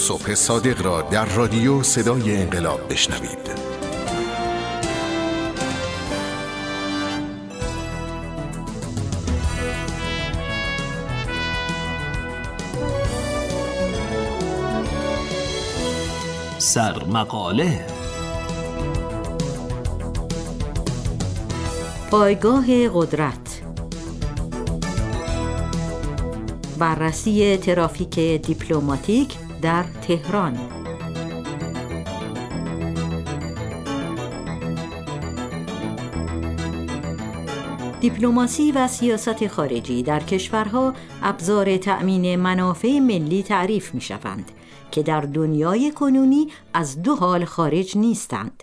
صبح صادق را در رادیو صدای انقلاب بشنوید. سرمقاله پایگاه قدرت، بررسی ترافیک دیپلماتیک در تهران. دیپلماسی و سیاست خارجی در کشورها ابزار تأمین منافع ملی تعریف می شوند که در دنیای کنونی از دو حال خارج نیستند: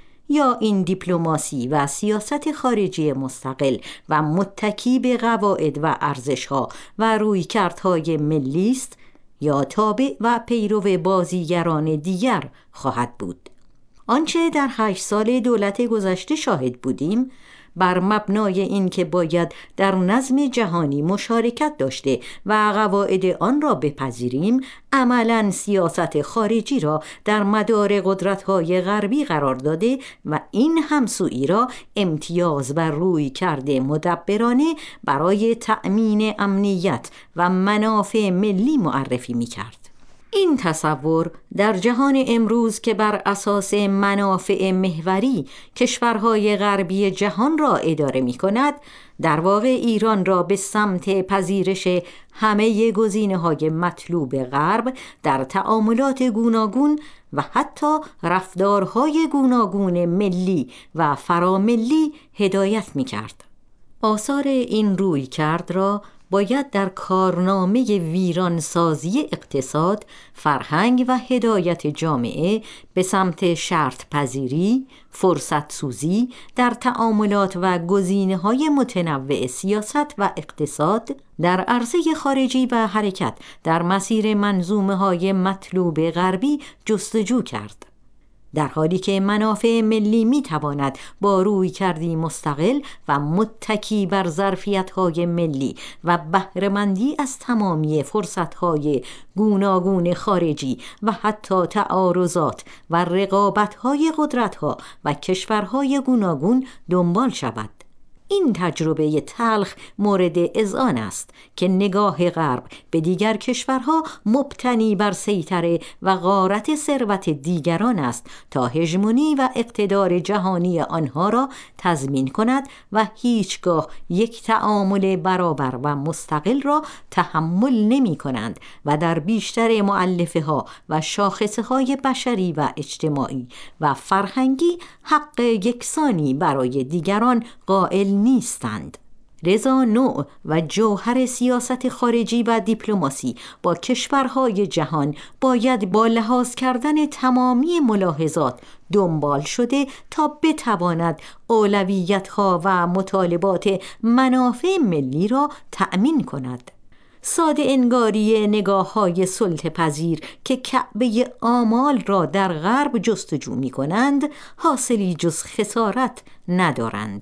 یا این دیپلماسی و سیاست خارجی مستقل و متکی به قواعد و ارزش‌ها و رویکردهای ملی است، یا تابع و پیرو بازیگران دیگر خواهد بود. آنچه در 8 سال دولت گذشته شاهد بودیم، بر مبنای این که باید در نظم جهانی مشارکت داشته و قواعد آن را بپذیریم، عملاً سیاست خارجی را در مدار قدرت‌های غربی قرار داده و این همسویی را امتیاز بر روی کرده مدبرانه برای تأمین امنیت و منافع ملی معرفی می‌کرد. این تصور در جهان امروز که بر اساس منافع محوری کشورهای غربی جهان را اداره می کند، در واقع ایران را به سمت پذیرش همه گزینه‌های مطلوب غرب در تعاملات گوناگون و حتی رفتارهای گوناگون ملی و فراملی هدایت می کرد. آثار این رویکرد را باید در کارنامه ویرانسازی اقتصاد، فرهنگ و هدایت جامعه به سمت شرط پذیری، فرصت سوزی در تعاملات و گزینه‌های متنوع سیاست و اقتصاد در عرصه خارجی و حرکت در مسیر منظومه‌های مطلوب غربی جستجو کرد، در حالی که منافع ملی میتواند با رویکردی مستقل و متکی بر ظرفیت‌های ملی و بهره‌مندی از تمامی فرصت‌های گوناگون خارجی و حتی تعارضات و رقابت‌های قدرت‌ها و کشورهای گوناگون دنبال شود. این تجربه تلخ مورد اذعان است که نگاه غرب به دیگر کشورها مبتنی بر سیطره و غارت ثروت دیگران است تا هژمونی و اقتدار جهانی آنها را تضمین کند و هیچگاه یک تعامل برابر و مستقل را تحمل نمی کنند و در بیشتر مؤلفه ها و شاخصه های بشری و اجتماعی و فرهنگی حق یکسانی برای دیگران قائل نیستند. لذا نوع و جوهر سیاست خارجی و دیپلماسی با کشورهای جهان باید با لحاظ کردن تمامی ملاحظات دنبال شده تا بتواند اولویت‌ها و مطالبات منافع ملی را تأمین کند. ساده انگاری نگاه‌های سلطه پذیر که کعبه آمال را در غرب جستجو می‌کنند حاصلی جز خسارت ندارند.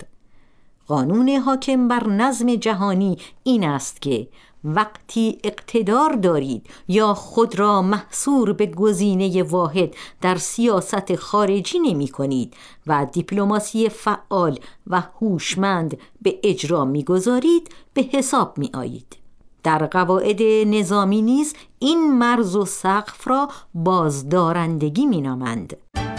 قانون حاکم بر نظم جهانی این است که وقتی اقتدار دارید یا خود را محصور به گزینه واحد در سیاست خارجی نمی کنید و دیپلماسی فعال و هوشمند به اجرا می گذارید، به حساب می آیید. در قواعد نظامی نیز این مرز و سقف را بازدارندگی می نامند.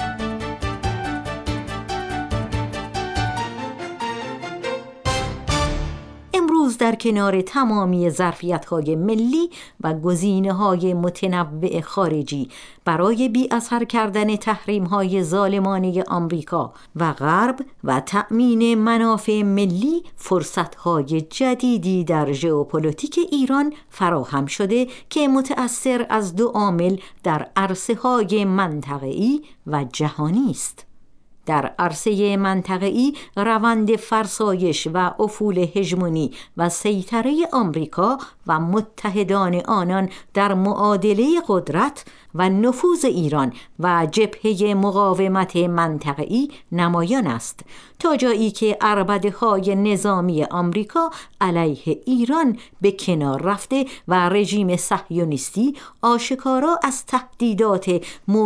در کنار تمامی ظرفیت‌های ملی و گزینه‌های متنوع خارجی برای بی اثر کردن تحریم‌های ظالمانه آمریکا و غرب و تأمین منافع ملی، فرصت‌های جدیدی در ژئوپلیتیک ایران فراهم شده که متأثر از دو عامل در عرصه‌های منطقه‌ای و جهانی است: در عرصه منطقه‌ای روند فرسایش و افول هژمونی و سیطره آمریکا و متحدان آنان در معادله قدرت و نفوذ ایران و جبهه مقاومت منطقه‌ای نمایان است، تا جایی که عربده‌های نظامی آمریکا علیه ایران به کنار رفته و رژیم صهیونیستی آشکارا از تهدیدات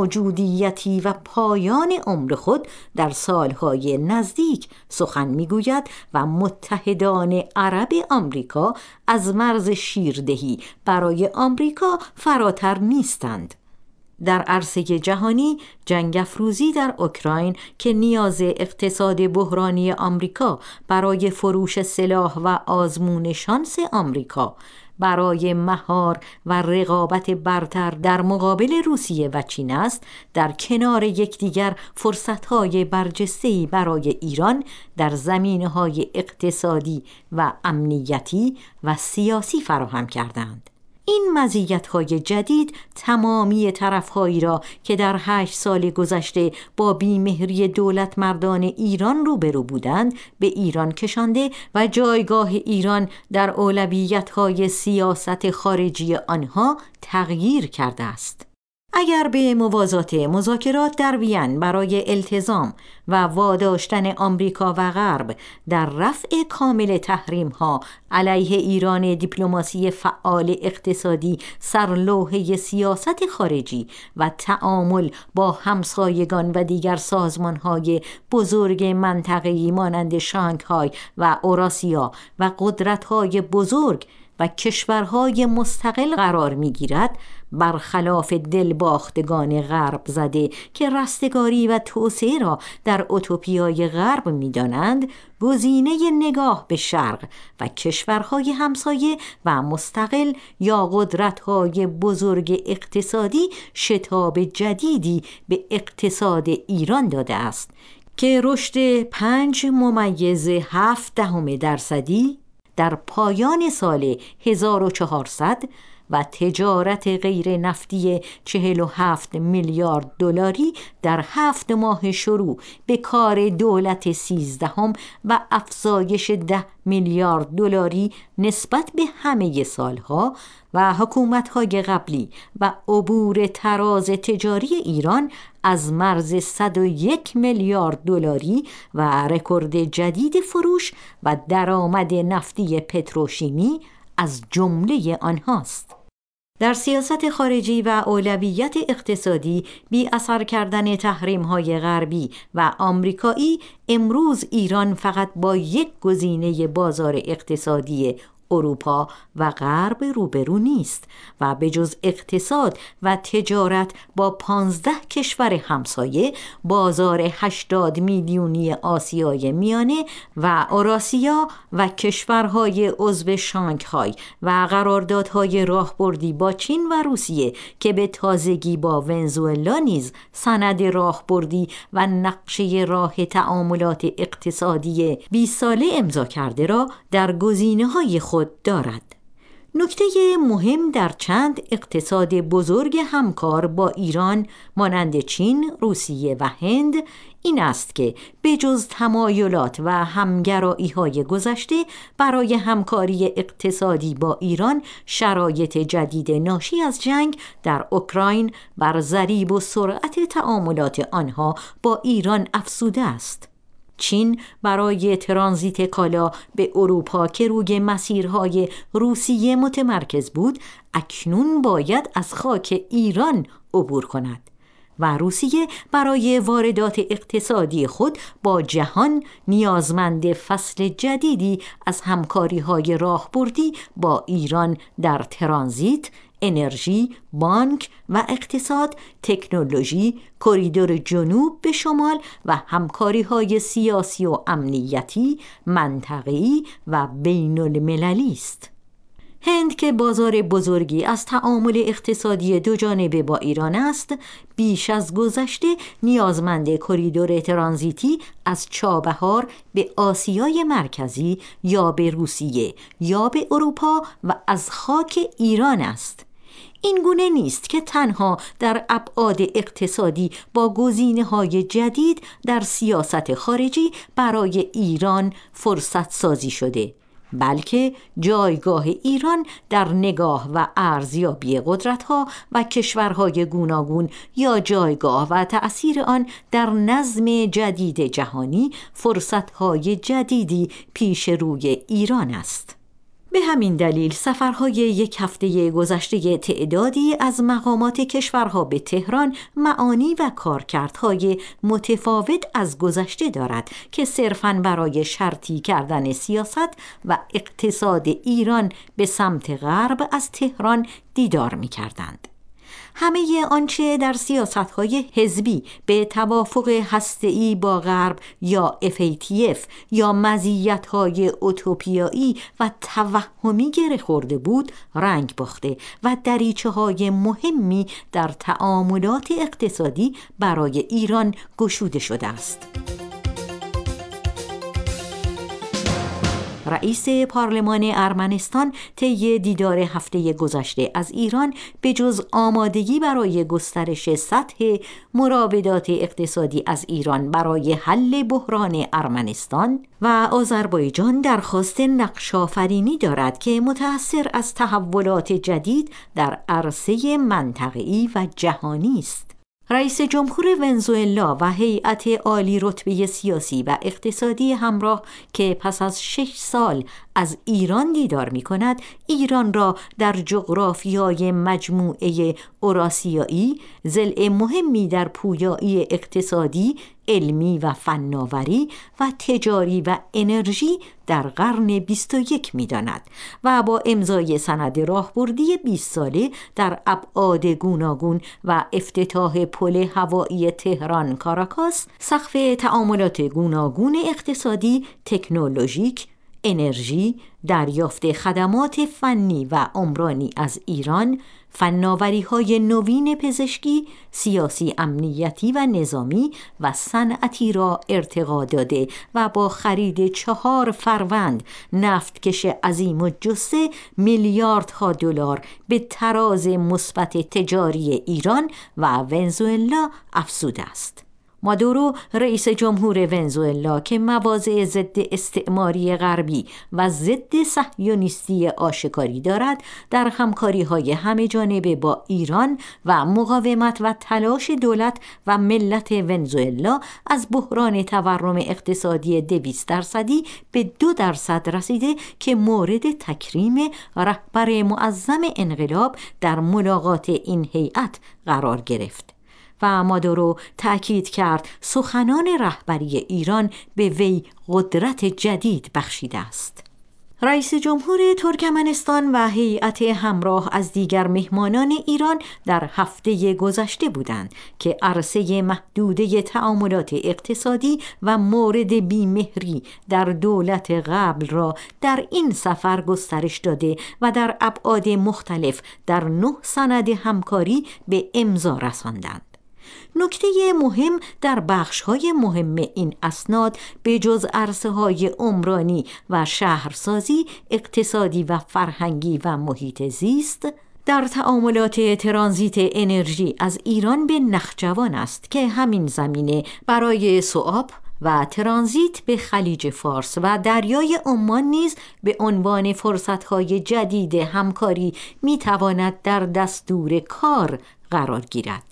موجودیتی و پایان عمر خود در سالهای نزدیک سخن میگوید و متحدان عرب آمریکا از مرز شیردهی برای آمریکا فراتر نیستند. در عرصه جهانی جنگ افروزی در اوکراین که نیاز اقتصاد بحرانی آمریکا برای فروش سلاح و آزمون شانس آمریکا برای مهار و رقابت برتر در مقابل روسیه و چین است، در کنار یکدیگر فرصت‌های برجسته‌ای برای ایران در زمینه‌های اقتصادی و امنیتی و سیاسی فراهم کردند. این مزیت‌های جدید تمامی طرف‌هایی را که در 8 سال گذشته با بیمهری دولت مردان ایران روبرو بودند به ایران کشانده و جایگاه ایران در اولویت‌های سیاست خارجی آنها تغییر کرده است. اگر به موازات مذاکرات در وین برای التزام و واداشتن آمریکا و غرب در رفع کامل تحریم‌ها علیه ایران دیپلماسی فعال اقتصادی سرلوحه سیاست خارجی و تعامل با همسایگان و دیگر سازمان‌های بزرگ منطقه‌ای مانند شانگهای و اوراسیا و قدرت‌های بزرگ و کشورهای مستقل قرار می‌گیرد، برخلاف دلباختگان غرب زده که رستگاری و توسعه را در اوتوپیای غرب می‌دانند، گزینه نگاه به شرق و کشورهای همسایه و مستقل یا قدرت‌های بزرگ اقتصادی شتاب جدیدی به اقتصاد ایران داده است که رشد 5.7% در پایان سال 1400 و تجارت غیر نفتی 47 میلیارد دلاری در 7 ماه شروع به کار دولت 13 و افزایش 10 میلیارد دلاری نسبت به همه سالها و حکومت‌های قبلی و عبور تراز تجاری ایران از مرز 101 میلیارد دلاری و رکورد جدید فروش و درآمد نفتی پتروشیمی از جمله آنهاست. در سیاست خارجی و اولویت اقتصادی بی اثر کردن تحریم‌های غربی و آمریکایی، امروز ایران فقط با یک گزینه بازار اقتصادی اروپا و غرب روبرو نیست و به جز اقتصاد و تجارت با 15 کشور همسایه، بازار 80 میلیونی آسیای میانه و اوراسیا و کشورهای عضو شانگهای و قراردادهای راهبردی با چین و روسیه که به تازگی با ونزوئلا نیز سند راهبردی و نقشه راه تعاملات اقتصادی 20 ساله امضا کرده را در گزینه‌های خود دارد. نکته مهم در چند اقتصاد بزرگ همکار با ایران مانند چین، روسیه و هند این است که به جز تمایلات و همگرایی‌های گذشته برای همکاری اقتصادی با ایران، شرایط جدید ناشی از جنگ در اوکراین بر ضریب و سرعت تعاملات آنها با ایران افزوده است. چین برای ترانزیت کالا به اروپا که روی مسیرهای روسیه متمرکز بود، اکنون باید از خاک ایران عبور کند و روسیه برای واردات اقتصادی خود با جهان نیازمند فصل جدیدی از همکاری‌های راهبردی با ایران در ترانزیت، انرژی، بانک و اقتصاد، تکنولوژی، کریدور جنوب به شمال و همکاری‌های سیاسی و امنیتی، منطقه‌ای و بین‌المللی است. هند که بازار بزرگی از تعامل اقتصادی دو جانبه با ایران است، بیش از گذشته نیازمند کریدور ترانزیتی از چابهار به آسیای مرکزی یا به روسیه یا به اروپا و از خاک ایران است. این گونه نیست که تنها در ابعاد اقتصادی با گزینه‌های جدید در سیاست خارجی برای ایران فرصت سازی شده، بلکه جایگاه ایران در نگاه و ارزیابی قدرت‌ها و کشورهای گوناگون یا جایگاه و تأثیر آن در نظم جدید جهانی فرصت‌های جدیدی پیش روی ایران است. به همین دلیل سفرهای یک هفته گذشته تعدادی از مقامات کشورها به تهران معانی و کارکردهای متفاوت از گذشته دارد که صرفاً برای شرطی کردن سیاست و اقتصاد ایران به سمت غرب از تهران دیدار می‌کردند. همه آنچه در سیاست‌های حزبی به توافق هسته‌ای با غرب یا FATF یا مزیت‌های اوتوپیایی و توهمی گره خورده بود رنگ باخته و دریچه‌های مهمی در تعاملات اقتصادی برای ایران گشوده شده است. رئیس پارلمان ارمنستان طی دیدار هفته گذشته از ایران به جز آمادگی برای گسترش سطح مراودات اقتصادی از ایران برای حل بحران ارمنستان و آذربایجان درخواست نقش‌آفرینی دارد که متأثر از تحولات جدید در عرصه منطقه‌ای و جهانی است. رئیس جمهور ونزوئلا و هیئت عالی رتبه سیاسی و اقتصادی همراه که پس از 6 سال از ایران دیدار می کند، ایران را در جغرافیای مجموعه اوراسیایی ضلع مهمی در پویایی اقتصادی، علمی و فناوری و تجاری و انرژی در قرن 21 می داند و با امضای سند راهبردی 20 ساله در ابعاد گوناگون و افتتاح پل هوایی تهران کاراکاس، سقف تعاملات گوناگون اقتصادی، تکنولوژیک، انرژی، دریافت خدمات فنی و عمرانی از ایران، فناوری‌های نوین پزشکی، سیاسی، امنیتی و نظامی و صنعتی را ارتقا داده و با خرید 4 فروند نفتکش عظیم الجثه میلیاردها دلار به تراز مثبت تجاری ایران و ونزوئلا افزوده است. مادورو رئیس جمهور ونزوئلا که مواضع ضد استعماری غربی و ضد صهیونیستی آشکاری دارد، در همکاری‌های همه‌جانبه با ایران و مقاومت و تلاش دولت و ملت ونزوئلا از بحران تورم اقتصادی 200% به 2% رسیده که مورد تکریم رهبر معظم انقلاب در ملاقات این هیئت قرار گرفت. و مادورو تأکید کرد سخنان رهبری ایران به وی قدرت جدید بخشیده است. رئیس جمهور ترکمنستان و هیئت همراه از دیگر مهمانان ایران در هفته گذشته بودند که عرصه محدوده تعاملات اقتصادی و مورد بیمهری در دولت قبل را در این سفر گسترش داده و در ابعاد مختلف در 9 سند همکاری به امضا رساندند. نکته مهم در بخش‌های مهم این اسناد به جز عرصه‌های عمرانی و شهرسازی، اقتصادی و فرهنگی و محیط زیست، در تعاملات ترانزیت انرژی از ایران به نخجوان است که همین زمینه برای سوآپ و ترانزیت به خلیج فارس و دریای عمان نیز به عنوان فرصت‌های جدید همکاری می‌تواند در دستور کار قرار گیرد.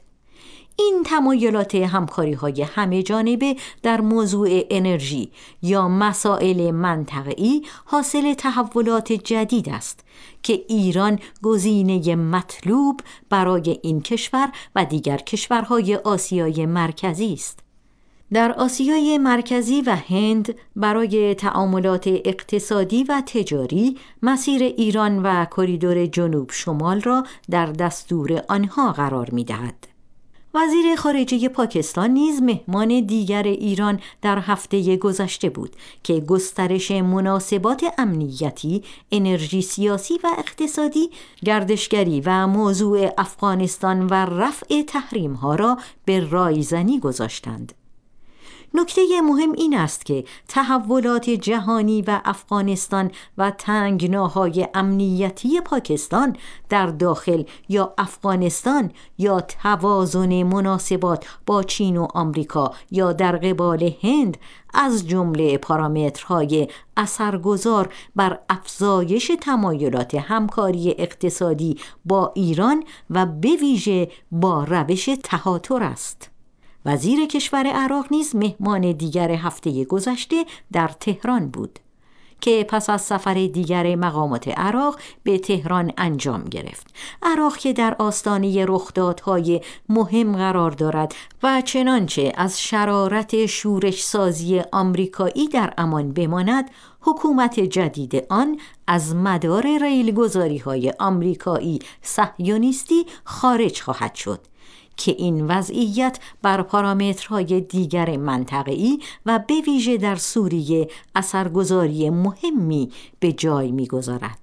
این تمایلات همکاری‌های همه جانبه در موضوع انرژی یا مسائل منطقه‌ای حاصل تحولات جدید است که ایران گزینه مطلوب برای این کشور و دیگر کشورهای آسیای مرکزی است. در آسیای مرکزی و هند برای تعاملات اقتصادی و تجاری مسیر ایران و کریدور جنوب شمال را در دستور آنها قرار می‌دهد. وزیر خارجه پاکستان نیز مهمان دیگر ایران در هفته گذشته بود که گسترش مناسبات امنیتی، انرژی، سیاسی و اقتصادی، گردشگری و موضوع افغانستان و رفع تحریم‌ها را به رایزنی گذاشتند. نکته مهم این است که تحولات جهانی و افغانستان و تنگناهای امنیتی پاکستان در داخل یا افغانستان یا توازن مناسبات با چین و آمریکا یا در قبال هند از جمله پارامترهای اثرگذار بر افزایش تمایلات همکاری اقتصادی با ایران و به ویژه با روش تهاتر است. وزیر کشور عراق نیز مهمان دیگر هفته گذشته در تهران بود که پس از سفر دیگر مقامات عراق به تهران انجام گرفت. عراق که در آستانه رخدادهای مهم قرار دارد و چنانچه از شرارت شورش سازی آمریکایی در امان بماند، حکومت جدید آن از مدار ریلگذاری‌های آمریکایی صهیونیستی خارج خواهد شد که این وضعیت بر پارامترهای دیگر منطقه‌ای و به ویژه در سوریه اثرگذاری مهمی به جای می‌گذارد.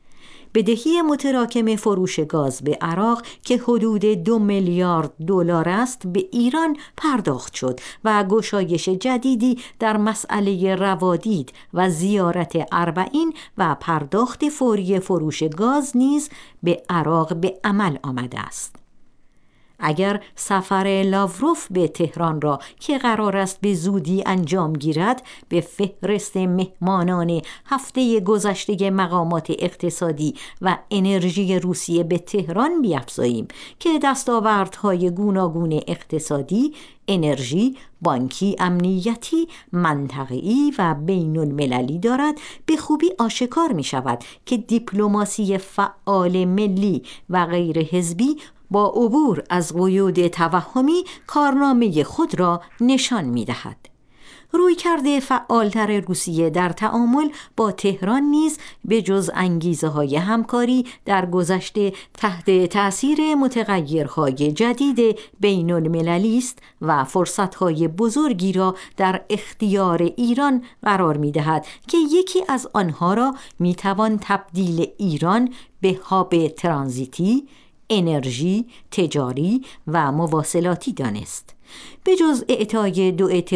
بدهی متراکم فروش گاز به عراق که حدود 2 میلیارد دلار است به ایران پرداخت شد و گشایش جدیدی در مسئله روادید و زیارت اربعین و پرداخت فوری فروش گاز نیز به عراق به عمل آمده است. اگر سفر لاوروف به تهران را که قرار است به زودی انجام گیرد به فهرست مهمانان هفته گذشته مقامات اقتصادی و انرژی روسیه به تهران بیفزاییم که دستاوردهای گوناگون اقتصادی، انرژی، بانکی، امنیتی، منطقه‌ای و بین المللی دارد، به خوبی آشکار می شود که دیپلماسی فعال ملی و غیر حزبی با عبور از قیود توهمی کارنامه خود را نشان می‌دهد. رویکرد فعالتر روسیه در تعامل با تهران نیز به جز انگیزه‌های همکاری در گذشته تحت تأثیر متغیرهای جدید بین المللی است و فرصت‌های بزرگی را در اختیار ایران قرار می‌دهد که یکی از آنها را می‌توان تبدیل ایران به هاب ترانزیتی، انرژی، تجاری و مواصلاتی دانست. به جز اعطای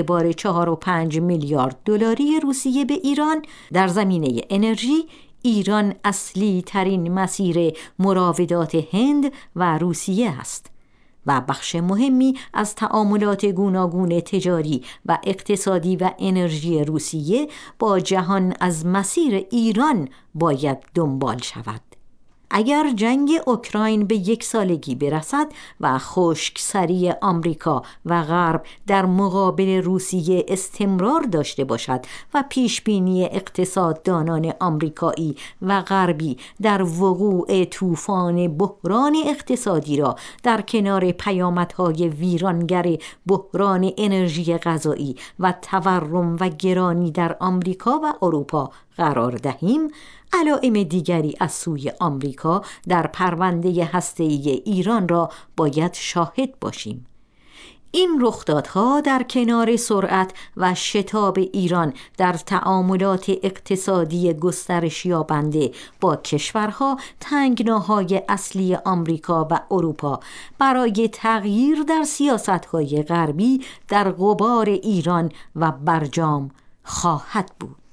2.45 میلیارد دلاری روسیه به ایران در زمینه انرژی، ایران اصلی ترین مسیر مراودات هند و روسیه است و بخش مهمی از تعاملات گوناگون تجاری و اقتصادی و انرژی روسیه با جهان از مسیر ایران باید دنبال شود. اگر جنگ اوکراین به 1 سالگی برسد و خشکسری آمریکا و غرب در مقابل روسیه استمرار داشته باشد و پیشبینی اقتصاددانان آمریکایی و غربی در وقوع طوفان بحران اقتصادی را در کنار پیامدهای ویرانگر بحران انرژی غذایی و تورم و گرانی در آمریکا و اروپا قرار دهیم، علائم دیگری از سوی آمریکا در پرونده هسته‌ای ایران را باید شاهد باشیم. این رخدادها در کنار سرعت و شتاب ایران در تعاملات اقتصادی گسترش یابنده با کشورها تنگناهای اصلی آمریکا و اروپا برای تغییر در سیاست‌های غربی در غبار ایران و برجام خواهد بود.